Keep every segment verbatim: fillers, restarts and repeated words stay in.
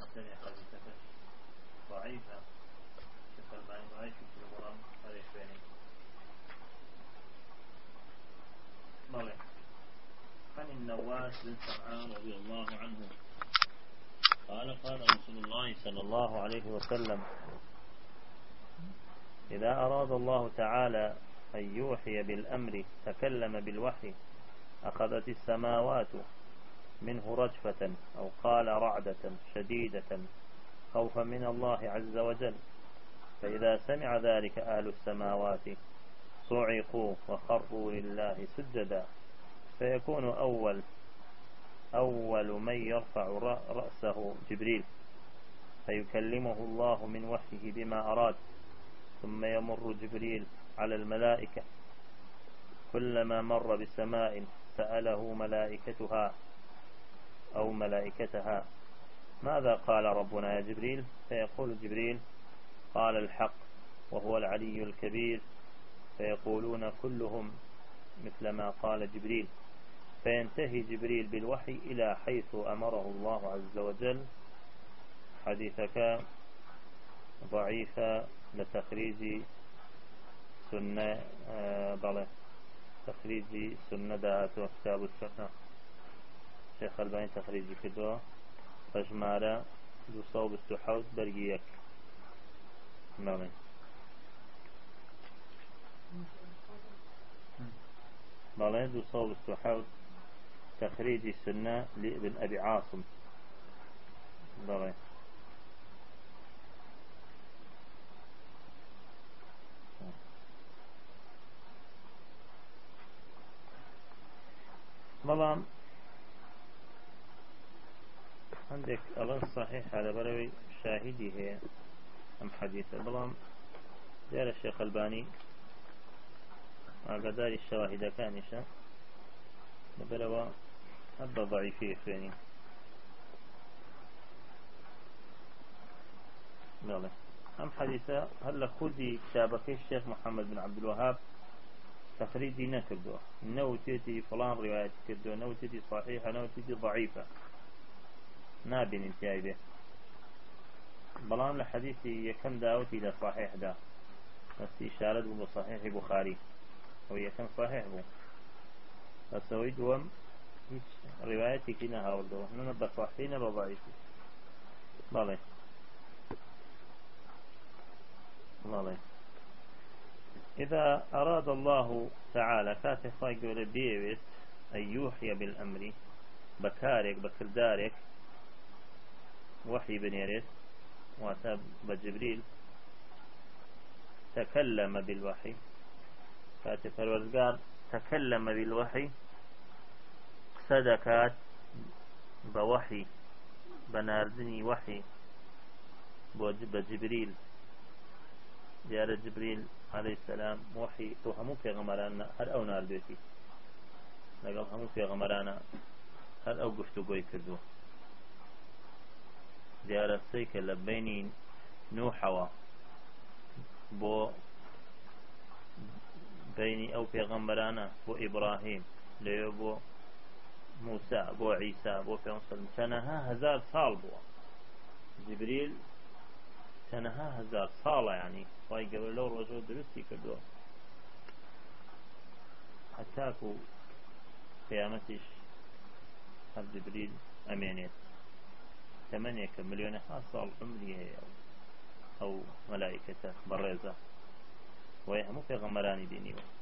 سريع حديثك ضعيفة كالباني ضعيف في الغرام هذا شويني مالك عن النواس بن سمعان رضي الله عنه قال قال رسول الله صلى الله عليه وسلم إذا أراد الله تعالى أن يوحي بالأمر تكلم بالوحي أخذت السماوات منه رجفة أو قال رعدة شديدة خوفا من الله عز وجل، فإذا سمع ذلك أهل السماوات صعقوا وخروا لله سجدا، فيكون أول أول من يرفع رأسه جبريل فيكلمه الله من وحيه بما أراد، ثم يمر جبريل على الملائكة كلما مر بسماء سأله ملائكتها أو ملائكتها ماذا قال ربنا يا جبريل؟ فيقول جبريل قال الحق وهو العلي الكبير، فيقولون كلهم مثل ما قال جبريل، فينتهي جبريل بالوحي إلى حيث أمره الله عز وجل. حديثك ضعيفة لتخريج سنة آه بله تخريج سنة دهات وكتاب السنة شيخ الباني تخريجي كدوه فجمارة دو صوب السحوت برقيك بله بله دو صوب السحوت تخريج السنة لابن أبي عاصم بله بلام عندك الان صحيح على بروي شاهدي هي ام حديثة بلام دير الشيخ الباني أقدار الشواهد كانشة بلوا هذا ضعيفية فيني لا أم حديثة هلا خذي كتابك الشيخ محمد بن عبد الوهاب تخريجي نكردو نو تيتي فلان رواية كردو نو تيتي صحيحة نو تيتي ضعيفة نابين انتهاي به بلان لحديثي يكن داوتي دا صحيح دا بس إشارة بو صحيح بخاري هو يكن صحيح بو بس هو يدوم روايتي كنا هاردو ننبى صحيحين بضعيفي بالي بالي إذا أراد الله تعالى كاتف يقول بيوت أن يوحي بالأمر بكارك بكردارك وحي بنيرت واتاب بجبريل تكلم بالوحي كاتف الوزقار تكلم بالوحي صدكات بوحي بناردني وحي بجبريل ديار جبريل عليه السلام وحي توهمو في غمرانا هل أو نار بيتي لقل همو في غمرانا هل أو قفتو قوي كردو ديار السيكة لبيني نوحوا بو بيني أو في غمرانا بو إبراهيم ليو بو موسى بو عيسى بو في مصر تنها هزار صال بو جبريل تنها هزار صالة يعني واي قبل لو رجل درستي كردو حتاكو قيامتش هل جبريل أمينيت ثمانية مليون صال عمري هي أو, أو ملائكة بريزة ويهمو في غمراني ديني بو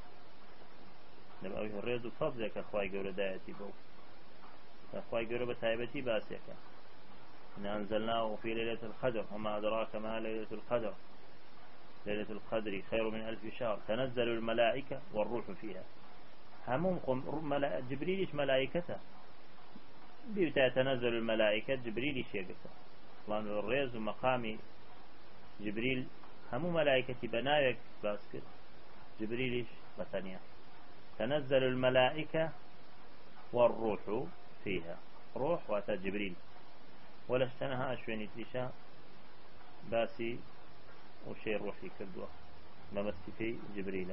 نبقى الرياض فضلك أخواي قول دايتي بو أخواي قول بتايبتي باسيك إن أنزلناه في ليلة القدر وما أدراك ما ليلة القدر ليلة القدر خير من ألف شهر تنزل الملائكة والروح فيها همهم ملا... جبريل ملائكته بيتا تنزل الملائكة جبريل يقصى لأن الرياض ومقام جبريل همو ملائكة بنايك باسكت جبريل بثانية تنزل الملائكة والروح فيها روح واتا جبريل ولا اشتنها أشويني تيشا باسي وشي روحي كردوه ممسكي جبريل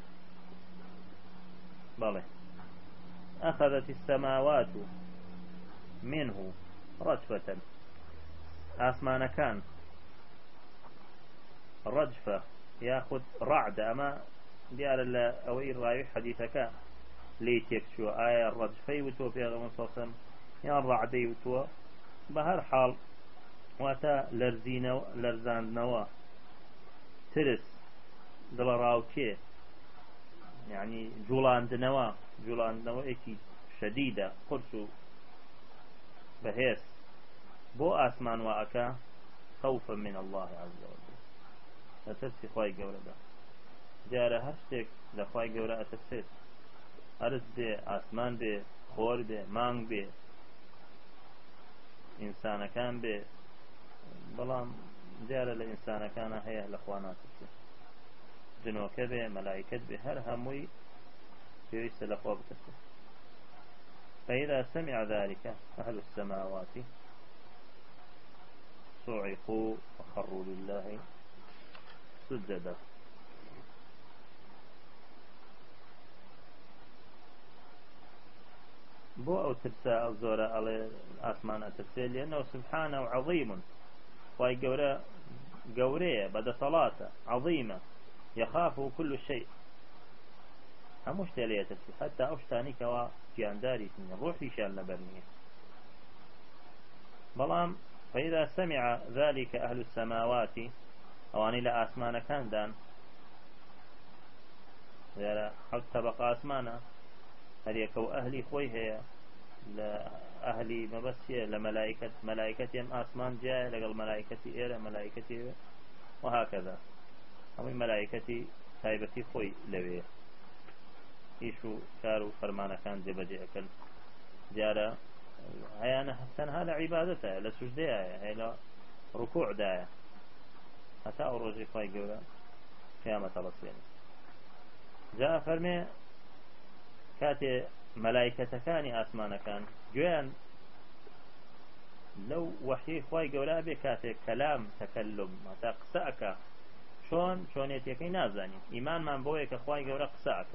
بالي أخذت السماوات منه رجفة آسمان كان رجفة ياخذ رعد أما ديار أوي الراوي حديثك ليتك شو آية الرجفة وتو في غمص صلى يا الرعد وتو بهر حال واتا لرزين لرزان نوا ترس دل راوكي يعني جولان دنوا جولان دنوا اكي شديدة قرصو بهيس بو آسمان وأكا خوفا من الله عز وجل أترسي خواهي قولة جارة هشتك لخواهي قولة أترسيت أرز بي آسمان بي خور بي مانگ بي إنسان كان بي بلام جارة لإنسان كان هي لخوانات جنوك بي ملائكة بي هر هموي يويس لخواب تسي فإذا سمع ذلك أهل السماوات صعقوا وخروا لله سجدا. بو أو ترساء الزورة على آسمان أترسي لأنه سبحانه عظيم وهي قورة قورية بدا صلاة عظيمة يخافه كل شيء هموش تالية ترسي حتى أوشتاني كوا جانداري سنين روحي شان لبرنيه بلام فإذا سمع ذلك أهل السماوات أواني لا آسمان كان دان لا حد طبقة آسمانا هل يكو أهلي خوي هي لأهلي مبسية لملائكة ملائكة يم آسمان جاء لقل ملائكتي إيرا ملائكتي وهكذا هم ملائكتي تايبتي خوي لوي إيشو كارو فرمانا كان جبجي أكل جارة هي أنا تنها لعبادتها لسجدها هي لركوع داية حتى أروجي خوي قولا قيامة رسين جاء فرمي كاتي ملائكة كاني آسمان كان جوان لو وحي خوي قولا بكاتي كلام تكلم حتى قسأك شون شون يتيكي نازاني إيمان من بويك خوي قولا قسأك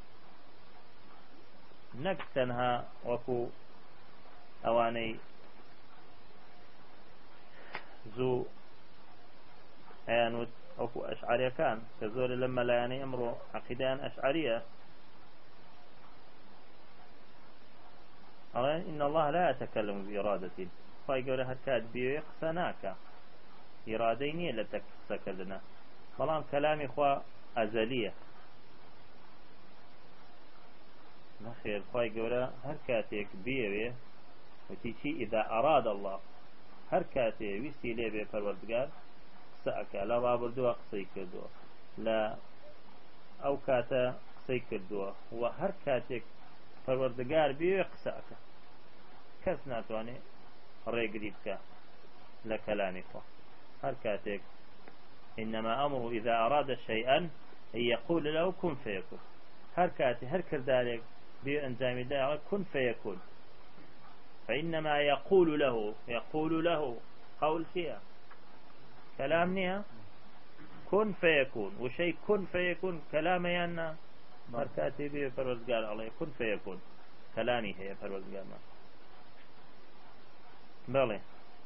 نكتنها وكو أواني زو أيانود وكو أشعرية كان كزور لما لا يعني أمره عقيدان أشعرية أولا إن الله لا يتكلم بإرادة فيقول هكاد بيقسناك إراديني لتكسكلنا بلام كلامي خوا أزلية نخير فيقول هركاتك بيوي وتيشي إذا أراد الله هركاتي ويستي لي بفروردقار سأكا لا رابردوا قصي كردوا لا أو كاتا قصي كردوا وهركاتك فروردقار بيوي قسأكا كس ناتواني ريقريبك لكلامك هركاتك إنما أمره إذا أراد شيئا أن يقول له كن فيكون هركاتي هركر ذلك بيو أنزامي ذلك كن فيكون فإنما يقول له يقول له قول فيها كلامني كن فيكون وشيء كن فيكون كلامي أنا مركاتي بي فروزقال عليه كن فيكون كلامي هي فروزقال ما بلى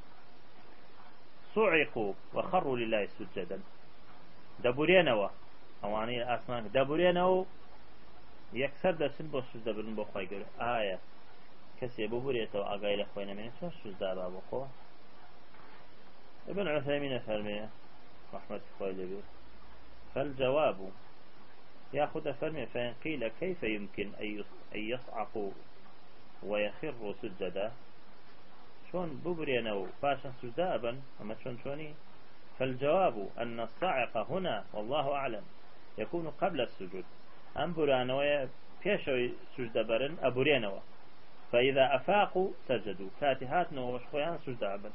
صعقوا وخروا لله سجدا دبرينوا أواني الأسمان دبرينوا يكسر دسن بوسجد بلن بخواي قول آية كسي ببريته وأقايل أخوينا من شو سجد بابقوه ابن عثيمين فرمي رحمة الله فالجواب يأخذ فرمي فإن قيل كيف يمكن أن يصعقوا ويخروا سجدا شون ببرينوا باشا سجدابا أما شون شوني فالجواب أن الصاعق هنا والله أعلم يكون قبل السجود أم برانوا بيشوا سجدبرن أبرينوا فإذا أفاقوا سجدوا كاتهات نو وشخويان سجدابا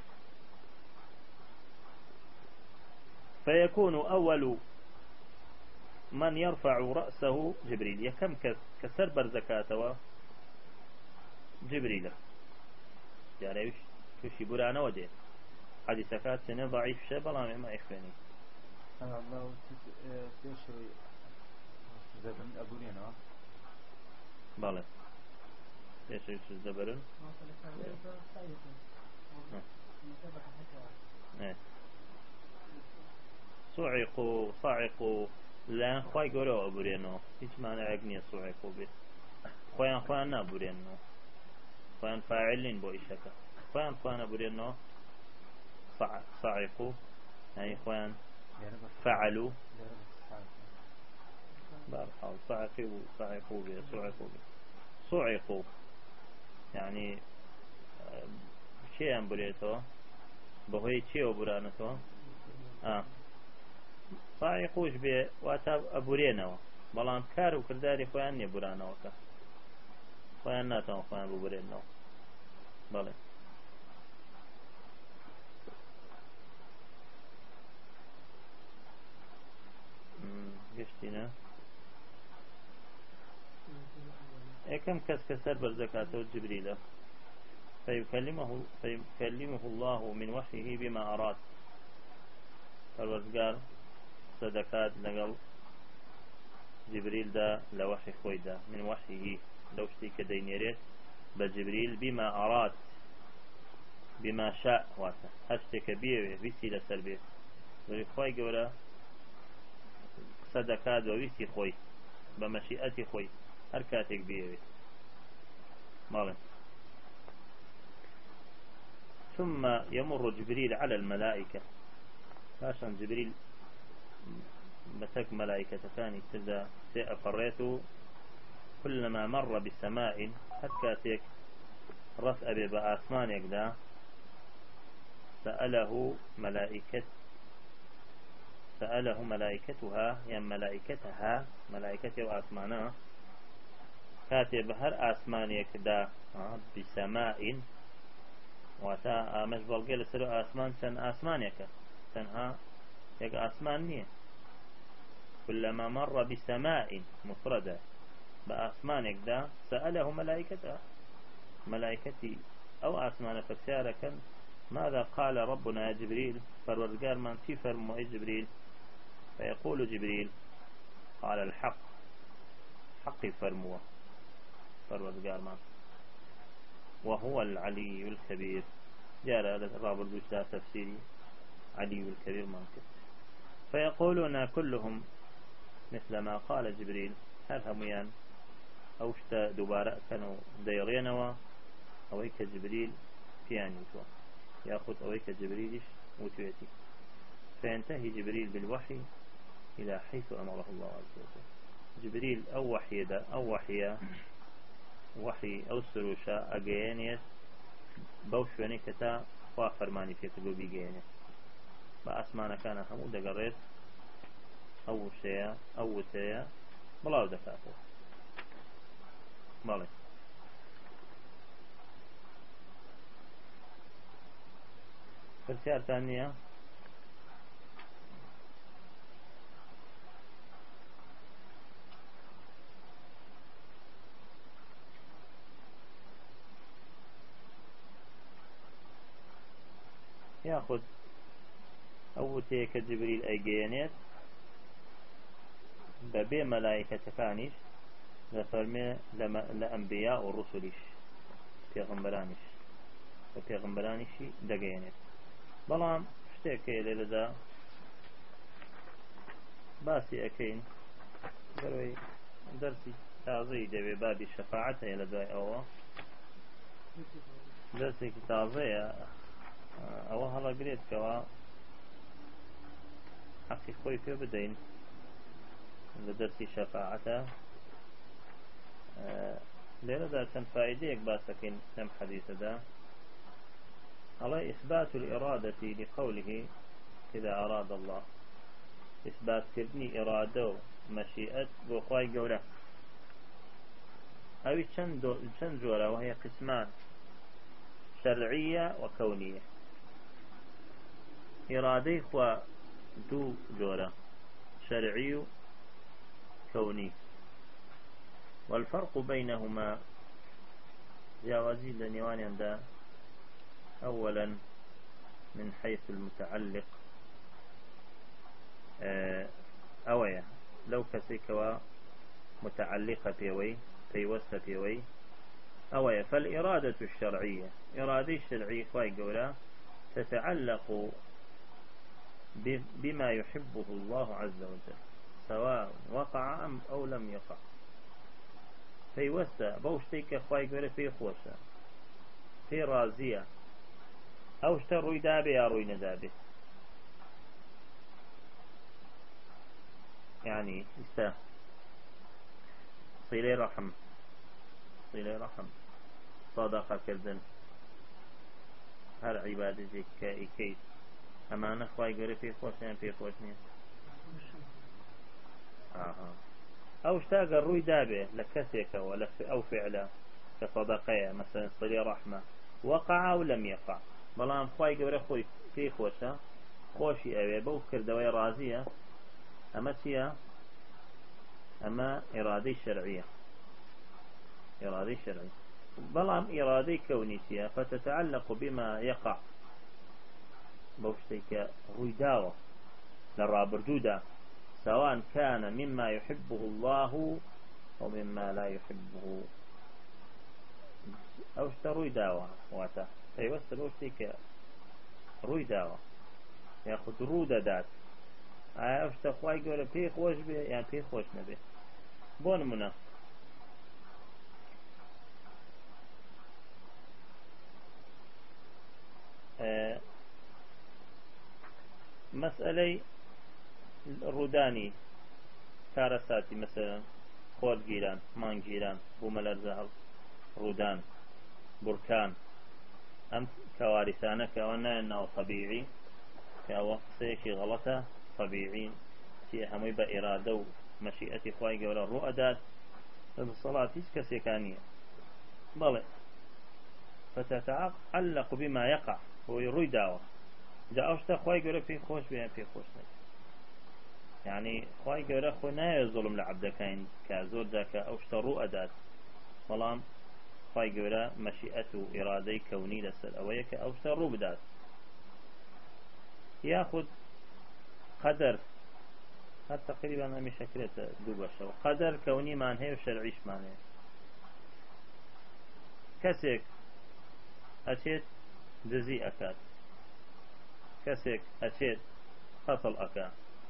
فيكون أول من يرفع رأسه جبريل يكم كسر برزكاته جبريل يعني كشي برانا وجه حديثكات سنة ضعيف شيء بلا ما يخفيني أنا الله تيشوي زبن أبورينا بلا تيشوي زبرن إيه. صعقوا صعقوا لا خواي قولوا أبورينو هيش معنى عقنية صعقوا به خوان خوان نابورينو خوان فاعلين بو إشكا خوان خوان أبورينو صع صعقوا يعني خوان فعلوا بارحال صعقوا صعقوا به صعقوا به صعقوا يعني شيء أمبريتو بهوي شيء أبورانتو آه صاعقوش بێ واتە ئەبورێنەوە بەڵام کار و کردداری خۆیان نییە بورانەوەکە خۆیان ناتوان خۆیان ببورێنەوە بەڵێ گشتینە یەکەم کەس کە سەر بەرزەکاتەوە جبریلە فيكلمه فيكلمه الله من وحيه بما أراد فالوزقار صدقات لقل جبريل دا لوحي خوي دا من وحيه لو شتيك دينيريت بجبريل بما أراد بما شاء واتا هشتك بيه بيسي لسر بيه ولي خوي قولا صدقات وبيسي خوي بمشيئتي خوي هركاتك بيه مالي ثم يمر جبريل على الملائكة عشان جبريل بتك ملائكة ثاني تبدأ سيأفريته كلما مر بسماء حتى رفع بأسمان يقدا سأله ملائكة سأله ملائكتها يعني ملائكتها ملائكته وأسمانها كاتب هر أسمان يكدا بسماء واتا مش بلغي لسر آسمان سن آسمان يكا سنها يك آسمان نية كلما مر بسماء مفردة بآسمان يكدا سأله ملائكته ملائكتي أو آسمان فكسارك ماذا قال ربنا يا جبريل فالورقار من في فرمو جبريل فيقول جبريل قال الحق حق فرموه فالورقار من وهو العلي الكبير جاء رابط الوجداء تفسيري علي الكبير ممكن فيقولون كلهم مثل ما قال جبريل هل هميان أوشتا دوبارة كانوا ديرينوا أويك جبريل كيانيتوا يأخذ أويك جبريلش وتويتي فينتهي جبريل بالوحي إلى حيث أمره الله عز وجل جبريل أو وحي دا أو وحي وحي أو سروشا أجيانيت بوشوني كتا وافرماني في قلوبي جيانيت بأسمانا كان همو دقريت أو شيء أو شيء بلاو دكاتو مالي فرسيار ثانية ياخذ أو تيك جبريل أي جيانيت ببي ملائكة كانيش لفرمي لأنبياء ورسلش پیغمبرانش وپیغمبرانش دقيانيت بلام شتيكي لذا باسي أكين بروي درسي تازي دبي بابي الشفاعة لدواي أو درسي تازي أو هلا قريت كوا حقي خوي في بدين لدرسي شفاعته لأن ذا كان فائدة باسكين نم حديث ذا على إثبات الإرادة لقوله إذا أراد الله إثبات كرني إرادة مشيئة بخواي قوله أو چند جورة وهي قسمان شرعية وكونية إرادة خوا دو جورة شرعي كوني والفرق بينهما جوازي لنيوان عند أولا من حيث المتعلق أويا لو كسيكوا متعلقة بيوي بيوسة بيوي أويا فالإرادة الشرعية إرادة الشرعية خواهي قولا تتعلق بما يحبه الله عز وجل سواء وقع أم أو لم يقع فيوسع بوشتيك خواهي قوله في خوشة في رازية أو اشتر روي دابه يا روي ندابه يعني استا صلة رحم صلة رحم صدقة كردن هر عبادتك كيس أما نخواهي قوله في خوشة في خوشني آها أو اشتاق الروي دابه لكسك ولا أو فعله كصدقية مثلا صلة رحمة وقع أو لم يقع بلام خواهي قوله خوي في خوشة خوشي أوي بو كردوي رازية أما تيا أما إرادة شرعية إرادة شرعية بلام إرادة كونيتية فتتعلق بما يقع بوشتيك روي داوة للرابردودة سواء كان مما يحبه الله أو مما لا يحبه أو اشتروي داوة واتا فيوصل وشتيك روي داوة ياخد رودة دات أو اشتخواي يقول فيه خوش به يعني فيه خوش نبه بون منا أه مسألة الروداني كارساتي مثلا خود جيران مان جيران بوملرزه رودان بركان أم كوارثانة كوانا إنه طبيعي كأوقت شيء غلطة طبيعي شيء همي بإرادة ومشيئة خواهي قولا رؤدات فبالصلاة كسيكانية بلى فتتعلق بما يقع هو يروي داوة إذا أوشتا خواهي قولا في خوش بها في خوش نجي يعني خواهي قولا خونا يظلم لعبدكين كزور ذاك أوشتا رؤدات ظلام خواهي قولا مشيئة إرادة كوني لسر أويك أوشتا رؤدات ياخذ قدر هذا تقريبا أمي شكلته دوبشة قدر كوني معناه وشرعيش معناه كسك أشيت جزي أكاد كسك أشيت قتل أكاد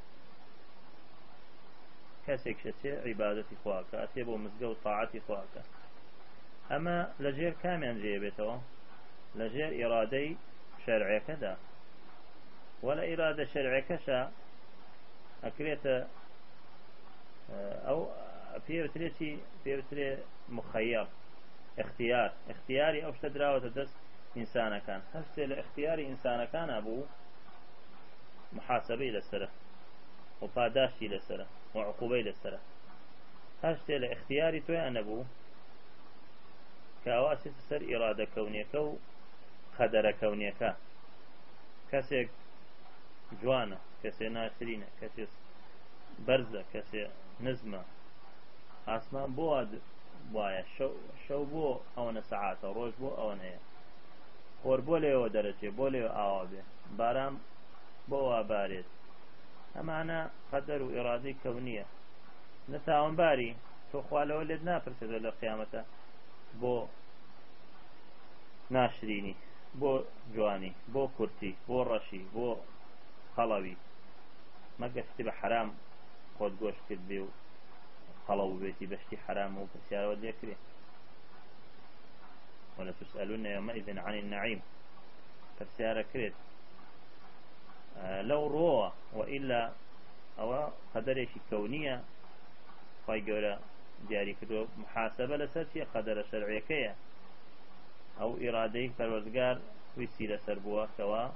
كسك شتي عبادة خواك أتيبو مزقو طاعة خواك أما لجير كامل جيبته لجير إرادي شرعي كذا ولا إرادة شرعية كشا أكريت أو في بتريتي في بتري مخير اختيار اختياري أو اشتدرا وتدس إنسان كان هسه لاختياري إنسان كان أبو محاسبة للسرة وقاداشي للسرة وعقوبة للسرة هسه لاختياري توي أنا أبو كأواسس سر إرادة كونية كو خدر كونية كا كسيك جوانة كسي ناشرينة كسي برزة كسي نزمة عسمان بواد بوايا شو, شو بو أونا ساعات روش بو أونا هي خور بو ليو درجة بو ليو آوابي بارام بو بارد أما أنا قدر وإرادي كونية نتاون باري تو خوالة ولد نافرسد للقيامة بو ناشريني بو جواني بو كرتي بو رشي بو خلوي ما قفت بحرام خود قوش كذبي وخلو بيتي بشتي حرام وبسيارة ودي أكري ولا تسألون يومئذ عن النعيم بسيارة كريت آه لو روى وإلا أو قدرش كونية فايقولا دياري كدو محاسبة لساتي قدر شرعي كيا أو إرادي فالوزقار ويسيلة سربوها كوا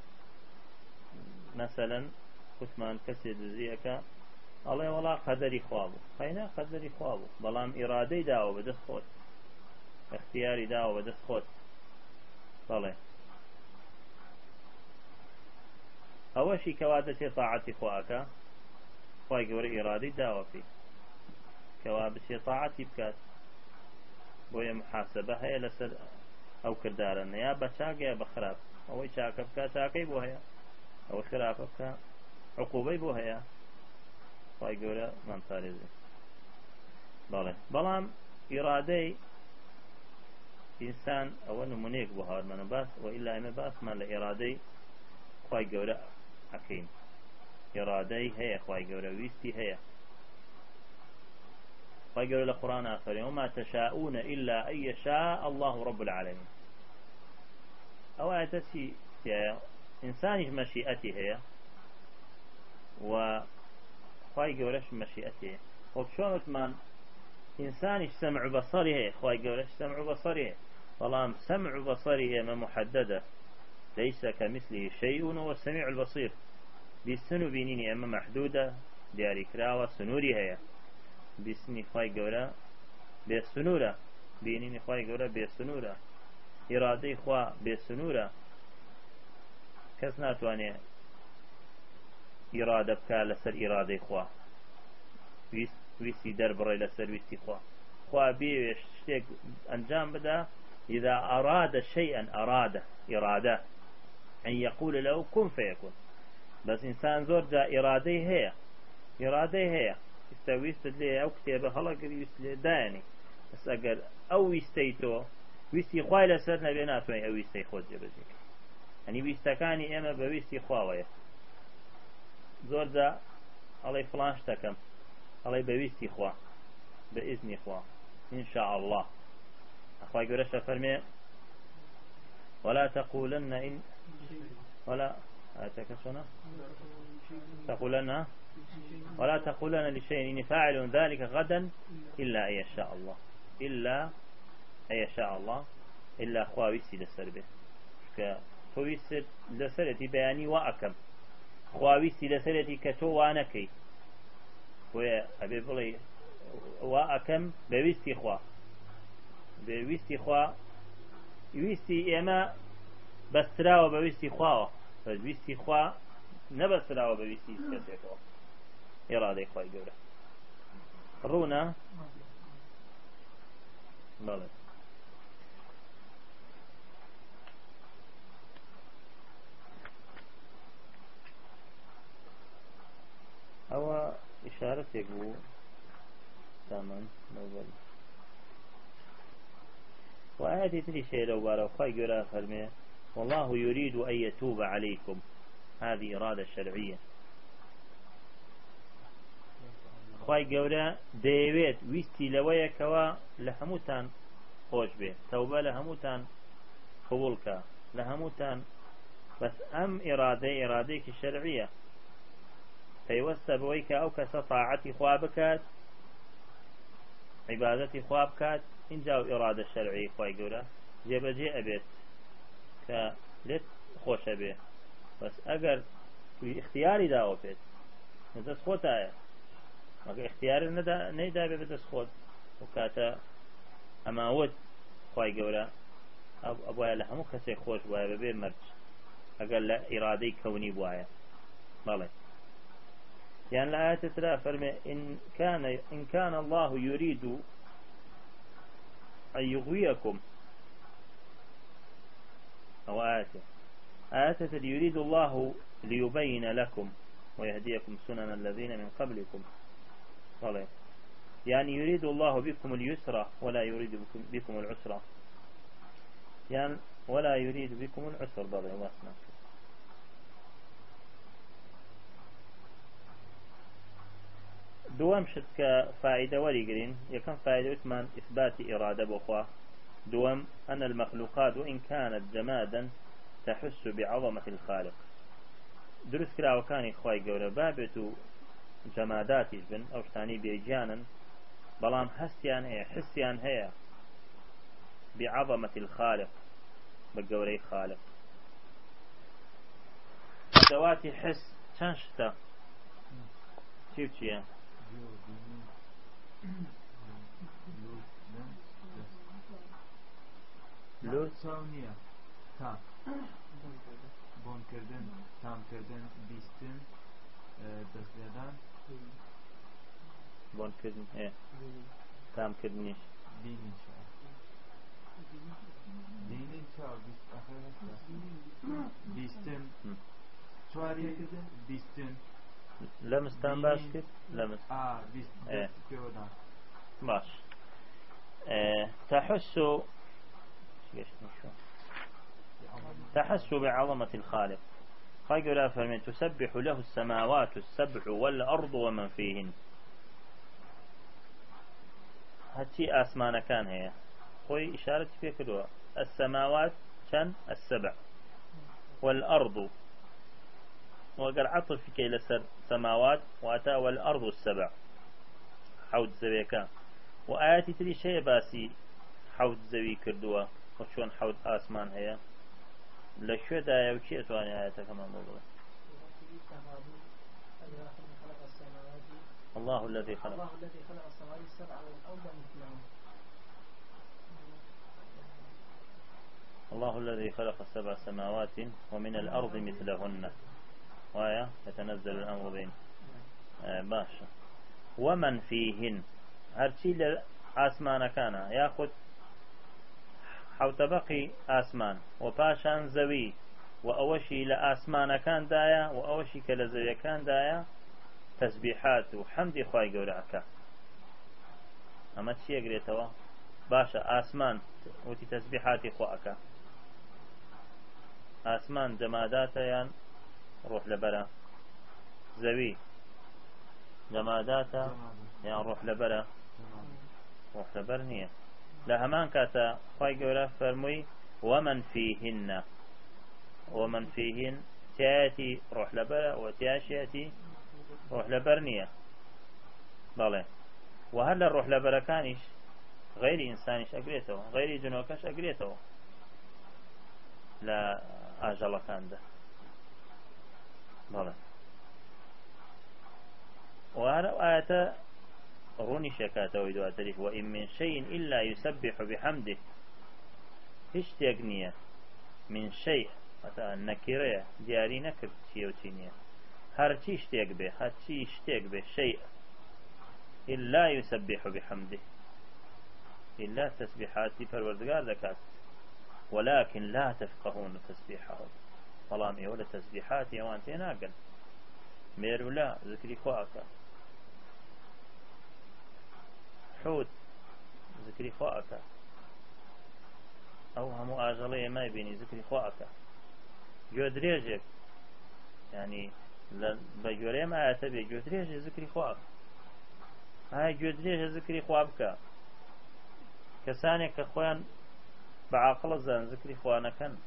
مثلا كثمان كسي دزيك الله والله قدري خوابه خينا قدري خوابه بلام إرادي داو بدس خوت اختياري داو بدس خوت بلى أوشي كوادتي طاعتي خواك خواك وري إرادي داو فيه كوابتي طاعتي بكات بويا محاسبة هي لسر أو كردارا يا بشاق يا بخراب أو شاك بكا شاكي بوهيا أو خلافك عقوبة بوهيا فايقولا من طارزي بلى بلام إرادي إنسان أو نمونيك بهار من باس وإلا إما باس ما لإرادي خواي قورا أكيم إرادي هي خواي قورا ويستي هي خواي قورا القرآن آخر وما تشاءون إلا أن يشاء الله رب العالمين أو أتسي إنسان مشيئتي هي وخواي قورش مشيئتي وبشوت من إنسان سمع بصري هي خواي قورش سمع بصري والله سمع بصري ما محددة ليس كمثله شيء وهو السميع البصير بالسنو بينيني أما محدودة دياري كراوة سنوري هي بسني خواي قورا بالسنورة بينيني خواي قورا بالسنورة إرادي خوا بالسنورة كس ناتواني إرادة بكا لسر إرادي خوا ويسي در بري لسر ويسي خوا خوا بيوش شتيك أنجام بدا إذا أراد شيئا أراد إرادة أن يقول له كن فيكون بس إنسان زور دا إرادي هي إرادي هي استويست لي أو كتابة خلق يستلي داني بس أقل أو يستيتو ويستي خواي لسر نبيناتوين أو يستي خود جبجيك يعني ويستكاني إما بويستي خواوية زور دا علي فلانش تكم علي بويستي خوا بإذن خوا إن شاء الله أخوي قرش فرمي ولا تقولن إن ولا أتكسنا تقولن ولا تقولن لشيء إني فاعل ذلك غدا إلا أن يشاء الله إلا أن يشاء الله إلا خواويسي لسربه كخواويسي لسرتي بياني وأكم خواويسي لسرتي كتو وانكي وأبي بلي وأكم بويستي خوا بويستي خوا ويستي إما بسراوة بويستي خوا فويستي خوا نبسراوة بويستي كتو خوا إرادة خواي قوله رونا بلد أو إشارة يقول تمام نوبل وآياتي تلي شيء لو بارو خواي قوله فرمي والله يريد أن يتوب عليكم هذه إرادة شرعية خواي قوله ديويت ويستي لويكوا لهموتان خوش به توبة لهموتان قبولك لهموتان بس أم إرادة إرادة الشرعية فيوست بويك أو كسطاعتي خوابكات عبادتي خوابكات إن جاو إرادة الشرعية خواي قوله جيب جي أبيت كلت خوش به بس أقر في اختياري داو بيت ندس خوت آية مكا اختياري ندا نيدا بيدس خوت وكاتا أما ود خواي قوله أب أبوها لهمو كسي خوش بوايا ببي مرج أقر لا إرادي كوني بوايا مالي يعني الآية تترى فرمي إن كان إن كان الله يريد أن يغويكم أو آية آية يريد الله ليبين لكم ويهديكم سنن الذين من قبلكم صلي. يعني يريد الله بكم اليسرى ولا يريد بكم, بكم العسرى يعني ولا يريد بكم العسر بضي واسنا دوام شد كفائدة وليقرين يكون فائدة إثمان إثبات إرادة بخوا دوام أن المخلوقات وإن كانت جمادا تحس بعظمة الخالق درس كلا وكان إخواي قولا بابتو جمادات بن أو شتاني بيجانا بلام حسيان هي حسيان هي بعظمة الخالق بقولي خالق أدوات حس تنشتا كيف تشيا لو ثانية تام بون كردن تام كردن بيستن دستيدان بون كردن ايه تام كردنيش ديني شاء ديني شاء بيست آخر بيستن شواري كردن بيستن لمستان باش كد لمس اه بيست ايه كيودا باش اه تحس تحس بعظمة الخالق. قال فرمي تسبح له السماوات السبع والأرض ومن فيهن. هاتي آسمان كان هي خوي إشارة في كدوة السماوات كان السبع والأرض وقال عطف في كي لسر سماوات وأتى والأرض السبع حوض زوي كان وآياتي تري شيء باسي حوض زوي كردوة وشون حوض آسمان هي لشو دايا وشي أتواني آياتها كما موضوع الله الذي خلق الله الذي خلق السماوات السبع والأرض مثلهم. الله الذي خلق السبع سماوات ومن الأرض مثلهن وآية يتنزل الأمر بين آه باشا ومن فيهن هرشي لآسمان كان ياخذ حوت بقي آسمان وباشان زوي وأوشي لآسمان كان دايا وأوشي كالزوي كان دايا تسبيحات وحمد خواهي قولعك أما تشي أقريتوا باشا آسمان وتي تسبيحات خواهك آسمان جمادات يان روح لبلا زوي جمادات يان روح لبلا روح لبرنية لهمان كاتا خواهي قولع فرمي ومن فيهن ومن فيهن تياتي روح لبلا وتياشياتي روح لبرنية بله وهل الروح لبركانش غير إنسانش أقريته غير جنوكش أقريته لا أجل كان ده بله وهذا آية روني شكاته ويدوى تريف وإن من شيء إلا يسبح بحمده هش تيقنية من شيء النكيرية دياري نكر تيوتينية هرچی اشتیاق به هرچی اشتیاق به شيء إلا يسبح بحمده إلا تسبيحاتي فالوردقار ذكات ولكن لا تفقهون تسبيحهم طالما ولا تسبيحاتي وانتي ناقل ميرو لا ذكري خواك حوت ذكري خواك أو هم آجلية ما يبيني ذكري خواك جود ريجك يعني بجوري ما أتبع جودريج ذكري خواب هاي جودريج ذكري خوابك كسانك كخوان بعقل الزان ذكري خوانا كان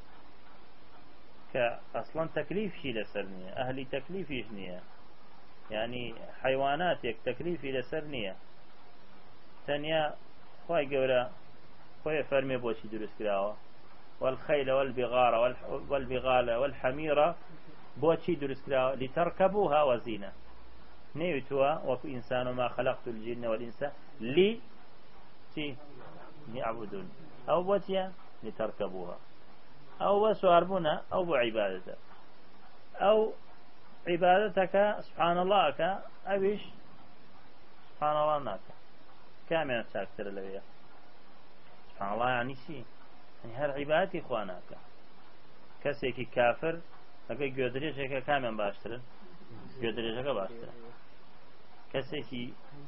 كأصلا تكليف شي لسرنية أهلي تكليف يجنية يعني حيوانات يك تكليف لسرنية ثانية خواي قولا خواي فرمي بوشي دروس كراوة والخيل والبغار والبغال والحميرة بوشي درس كلا لتركبوها وزينة نيوتوا وكو إنسان ما خلقت الجن والإنسان لي تي يعبدون أو بوتيا لتركبوها أو بسواربونا أو بعبادة أو عبادتك سبحان الله كا أبيش سبحان الله ناك كامل ساكتر لبيا سبحان الله يعني شيء يعني هر عبادتي خواناك كسيكي كافر ئەگەر گوێدرێژێکە کامیان باشترن گوێدرێژەکە باشترە کەسێکی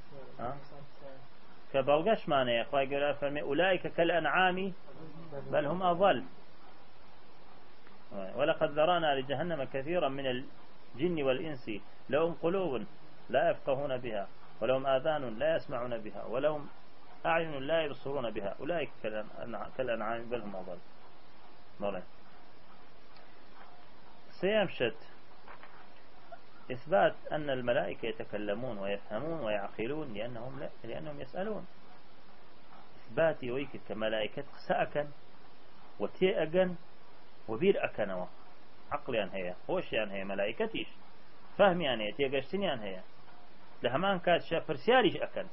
کە بەڵگەشمانەیە خوای گەورە فەرمێ ئولائیکە کەلئەنعامی بل هم أضل ولقد ذرانا لجهنم كثيرا من الجن والإنس لهم قلوب لا يفقهون بها ولهم آذان لا يسمعون بها ولهم أعين لا يبصرون بها أولئك كالأنعام بل هم أضل ضلال. سيمشت إثبات أن الملائكة يتكلمون ويفهمون ويعقلون لأنهم, لا لأنهم يسألون إثباتي ويك كملائكة سأكن وتيأجن وبير أكنوا عقليا هي هوشيا هي ملائكتيش فهميا هي تيجشتنيا هي لهمان كات شافر سياريش أكن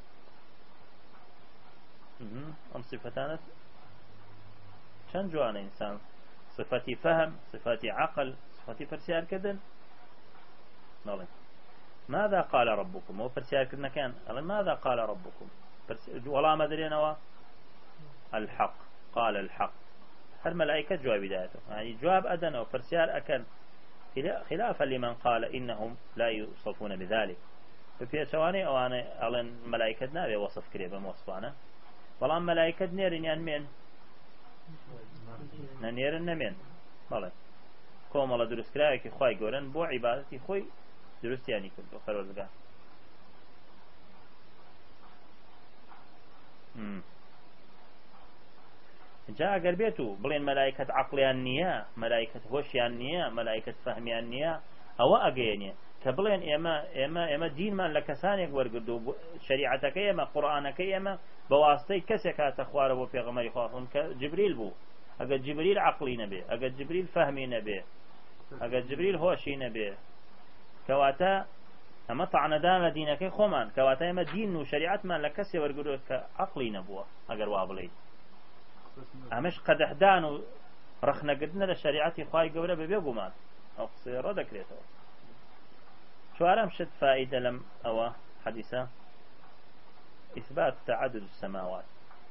أم صفتانت شن جوان إنسان صفتي فهم صفتي عقل صفتي فرسيار كذن نعم. ماذا قال ربكم هو فرسيار كذن كان ماذا قال ربكم ولا ما درينا الحق قال الحق هل ملائكة جواب بدايته يعني جواب أدنى وفرسيار أكن خلافا لمن قال إنهم لا يوصفون بذلك ففي سواني أو أنا أعلن ملائكة نابي وصف كريبا موصفانا والله ملائكة نيرين يعني من نەنێرن نەمێن بەڵێ کۆمەڵە دروستکراوێکی خوای گەورن بۆ عیبادەتی خۆی دروستیانی کرد بۆ پەروەردگار جا ئەگەر بێت و بڵێن مەلایکەت عەقڵیان نییە مەلایکەت هۆشیان نییە مەلایکەت فەهمیان نییە ئەوە ئەگەیەنێ کە بڵێن ئێمە ئێمە ئێمە دینمان لە کەسانێک وەرگرت و شەریعەتەکەی ئێمە قورئانەکەی ئێمە بە واستەی کەسێک هاتە خوارە بۆ پێغەمبەری خوا کە جبریل بوو ئەگەر جبریل عەقڵی نەبێ ئەگەر جبریل فەهمی نەبێ ئەگەر جبریل هۆشی نەبێ کەواتە ئەمە تەعنەدان لە دینەکەی خۆمان کەواتە ئێمە دین و شەریعەتمان لە کەسێ وەرگرت کە عەقڵی نەبووە ئەگەر وا بڵێیت ئەمەش قەدەحدان و ڕەخنەگرتنە لە شەریعەتی خوای گەورە بەبێ گومان ئەو قسەی ڕە دەکرێتەوە چوارەم شت فائدە لەم ئەوە حەدیثە إثبات تعدد السماوات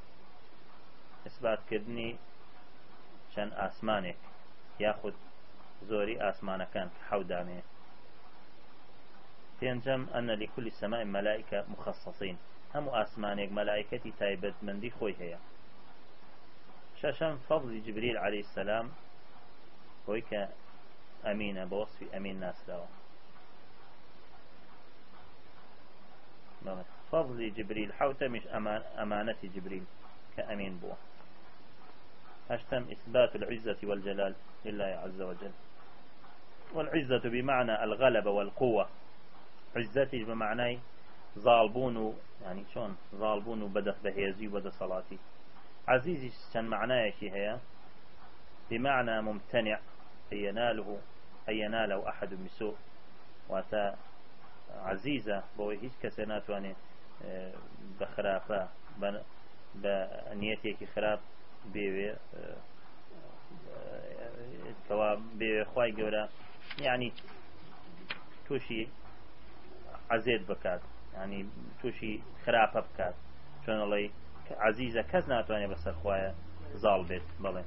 إثبات كدني شان آسمانك ياخد زوري آسمان كان حودانه تنجم أن لكل سماء ملائكة مخصصين هم آسمانك ملائكتي تايبت من دي خوي هي شاشم فضل جبريل عليه السلام ويك أمينة بوصف أمين ناس له فضل جبريل حوته مش أمان أمانة جبريل كأمين بوه هشتم إثبات العزة والجلال لله عز وجل والعزة بمعنى الغلبة والقوة عزتي بمعنى ظالبون يعني شون ظالبون بدأ بهيزي وبدأ صلاتي عزيزي كان معناه شيء هي بمعنى ممتنع أن يناله أن يناله أحد بسوء واتا عزيزة بوي هيش كسنات واني بخرافة بنيتي خراب بيوي كوا بخواي جورا يعني توشي عزيز بكات يعني توشي خرافة بكات شون الله عزيزة كزنات واني بس خوايا زال بيت بلين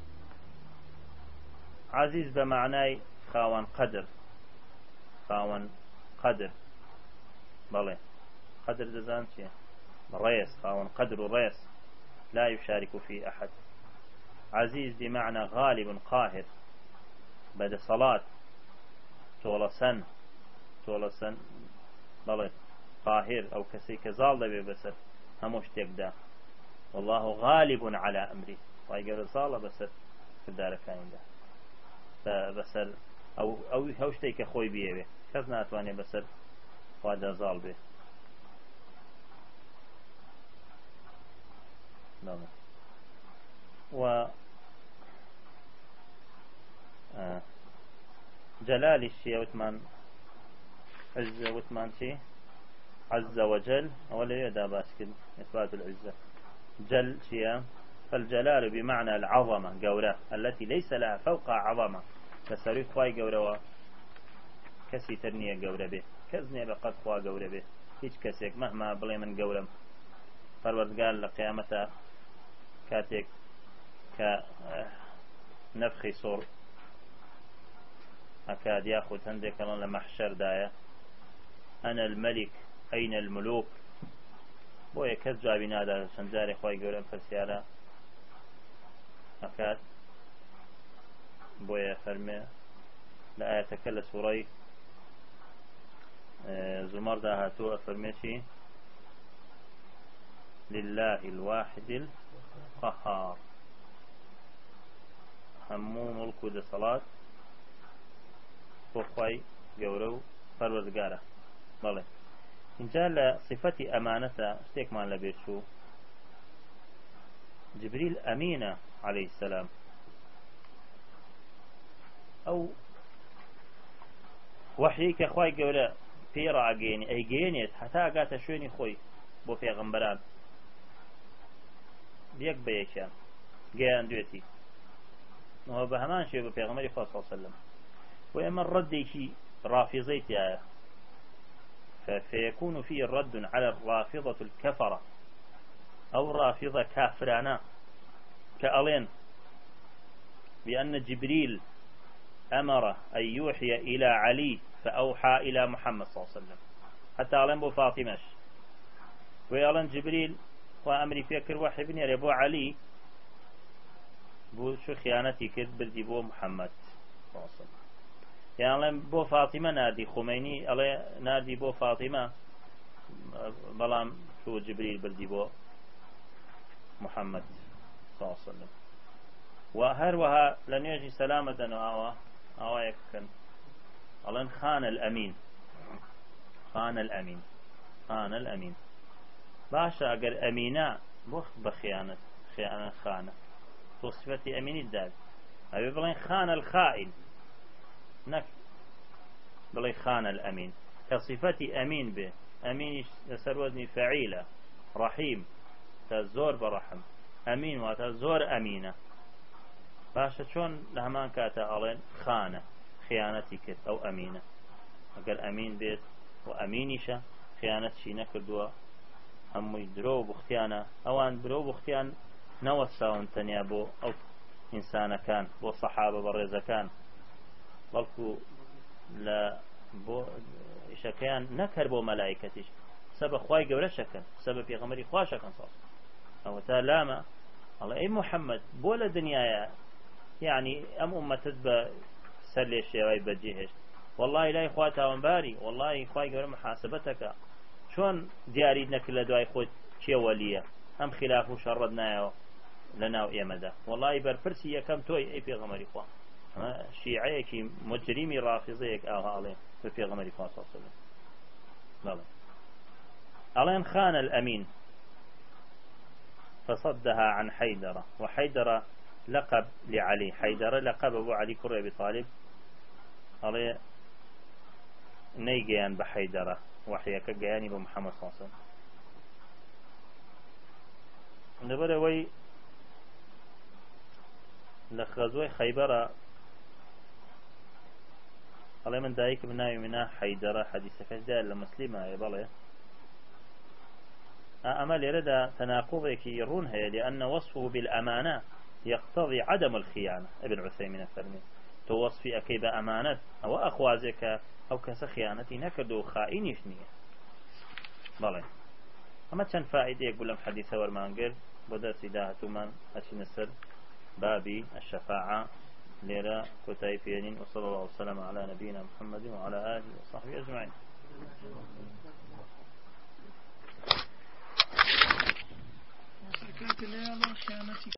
عزيز بمعنى خاوان قدر خاوان قدر بلى قدر دزان شيء ريس خاون قدر الريس لا يشارك فيه أحد عزيز بمعنى غالب قاهر بعد صلاة طول سن طول سن بلى قاهر أو كسي كزال دبي بسر هموش تقدا والله غالب على أمره ويقول صالة بسر في الدار كاين ده بسر أو أو هوش تيك خوي بيه كذا أتواني بسر وهذا زال به نعم و آه. جلال الشيء وثمان عز وثمان شيء عز وجل ولا يدا باسكت إثبات العزة جل شيء فالجلال بمعنى العظمة جورة التي ليس لها فوق عظمة فسريف خواي جورة كسي ترنية جورة به كزني بقد خوا جورة به هيج كسيك مهما بلي من جورم فالوردقال لقيامته كاتك كنفخي صور أكاد ياخذ هندك لما محشر داية أنا الملك أين الملوك بويا كز جابين هذا سنجاري خواي جورم فرسيارة أكاد بويا فرمي لا يتكلم سوري زمر ده هاتو أفرميشي لله الواحد القهار همو ملكو ده صلاة فخوي جورو فروردگاره بله اینجا لصفة أمانة استيكمان لبيرشو جبريل أمينة عليه السلام أو وحي كخوي جورو پێڕ ئەگەێنێ ئەیگەێنێت هەتا ئەگاتە شوێنی خۆی بۆ پێغەمبەران یەک بە یەکیان گەیاندوێتی ئەوە بە هەمان شێوە بە پێغەمبەری خوا صلی الله علیه وسلم و ئێمە ڕەدێکی ڕافیزەی تایە فيكون فيه رد على الرافضة الكفرة أو رافضة كافرانا كألين بأن جبريل أمر أن يوحي إلى علي فأوحى إلى محمد صلى الله عليه وسلم حتى أعلم بو فاطمش ويعلن جبريل وأمري فيكر وحي بني أبو علي بو شو خيانتي كرد بردي بو محمد صلى الله عليه وسلم يعني بو فاطمة نادي خميني الله نادي بو فاطمة بلام شو جبريل بردي بو محمد صلى الله عليه وسلم وهروها لن يجي سلامة وآوى آوى يكن الله خان الأمين خان الأمين خان الأمين باشا أجر أمينة بخ بخيانة خيانة خانة وصفتي أمين الدال أبي بلين خان الخائن نك بلين خان الأمين كصفتي أمين به أمين سرودني فعيلة رحيم تزور برحم أمين وتزور أمينة باشا شون لهمان كاتا ألين خانة خيانتي كت أو أمينة أقل أمين بيت وأمينيشة خيانت شي نكردوا همي درو بختيانا أوان درو بختيان نوساون تنيا بو أو إنسان كان بو صحابة برزة كان بلكو لا بو شكيان نكر بو ملائكتش سبب خواي قبل شكن سبب يغمري خوا شكن صار أو تلاما الله أي محمد بولا دنيايا يعني أم أمة تدبى سلي الشيء بجيهش والله لا إخواتها وانباري والله إخواتي قبل محاسبتك شون دياري نكل دواي خوت شي وليه أم خلافه شردنا لنا وإيمدا والله برفرسي يكم توي أي في غمري خوا شيعيك مجرمي رافضيك آغا عليه في غمري خوا صلى الله عليه وسلم لا ألين خان الأمين فصدها عن حيدرة وحيدرة لقب لعلي حيدرة لقب أبو علي كرة أبي طالب عليه نيجيان بحيدرة وحيك جاني بمحمد صلى الله عليه وسلم نبرة وي لخزوي خيبرة عليه من دايك بناي منها حيدرة حديث كجدال لمسلمة يبالي أمل يرد تناقضك يرونها لأن وصفه بالأمانة يقتضي عدم الخيانة ابن عثيمين فرمي توصفي أكيد أمانة أو أخوازك أو كس خيانتي نكدو خائنيش نية بلى أما كان فائدة يقول لهم حديث ورمانجر بدأ سيداهة من أشين السر بابي الشفاعة ليرى كتايفين وصلى الله وسلم على نبينا محمد وعلى آله وصحبه أجمعين. كانت اللي